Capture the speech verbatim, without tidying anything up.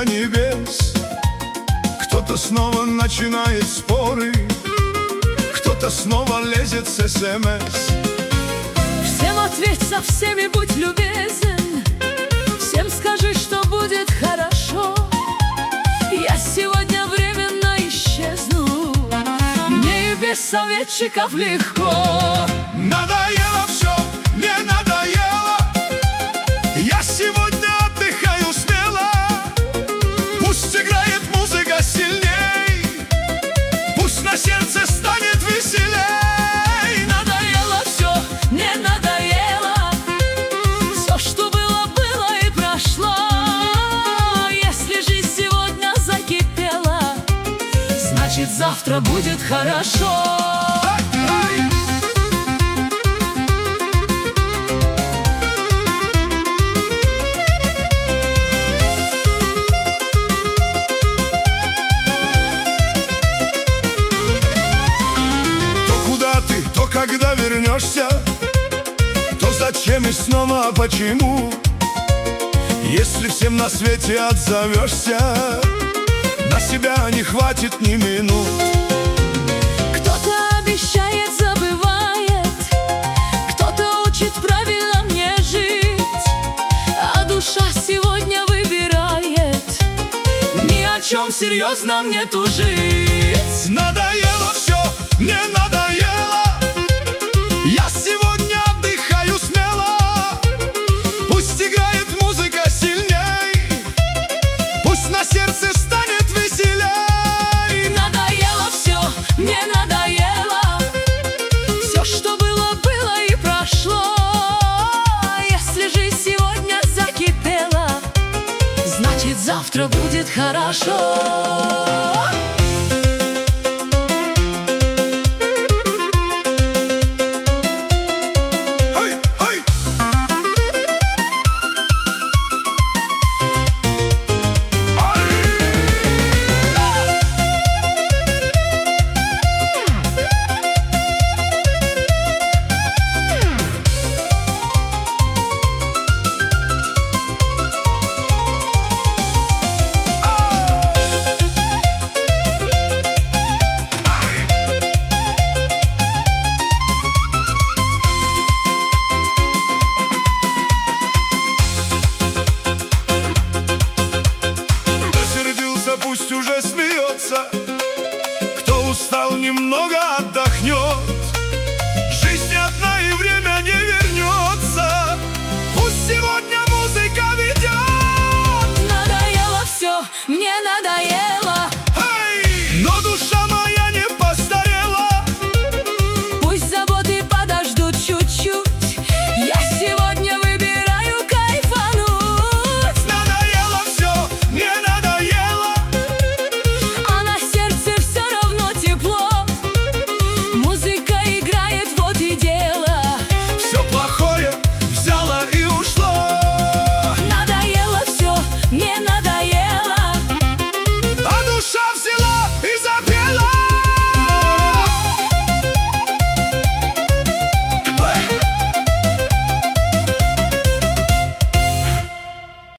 до небес. Кто-то снова начинает споры, кто-то снова лезет с СМС. Всем ответь, со всеми будь любезен, всем скажи, что будет хорошо. Я сегодня временно исчезну, мне и без советчиков легко. Надоело все, мне надоело, я сегодня отдыхаю смело. Пусть играет музыка сильней, пусть на сердце станет веселей. Надоело все, мне надоело, все, что было, было и прошло. Если жизнь сегодня закипела, значит завтра будет хорошо. Когда вернешься, то зачем и снова почему? Если всем на свете отзовешься, на себя не хватит ни минут. Кто-то обещает, забывает, кто-то учит правильно мне жить, а душа сегодня выбирает ни о чем серьезном не тужить. Надоело все, мне надоело, я сегодня отдыхаю смело. Пусть играет музыка сильней, пусть на сердце станет веселей. Надоело все, мне надоело, все, что было, было и прошло. Если жизнь сегодня закипела, значит завтра будет хорошо.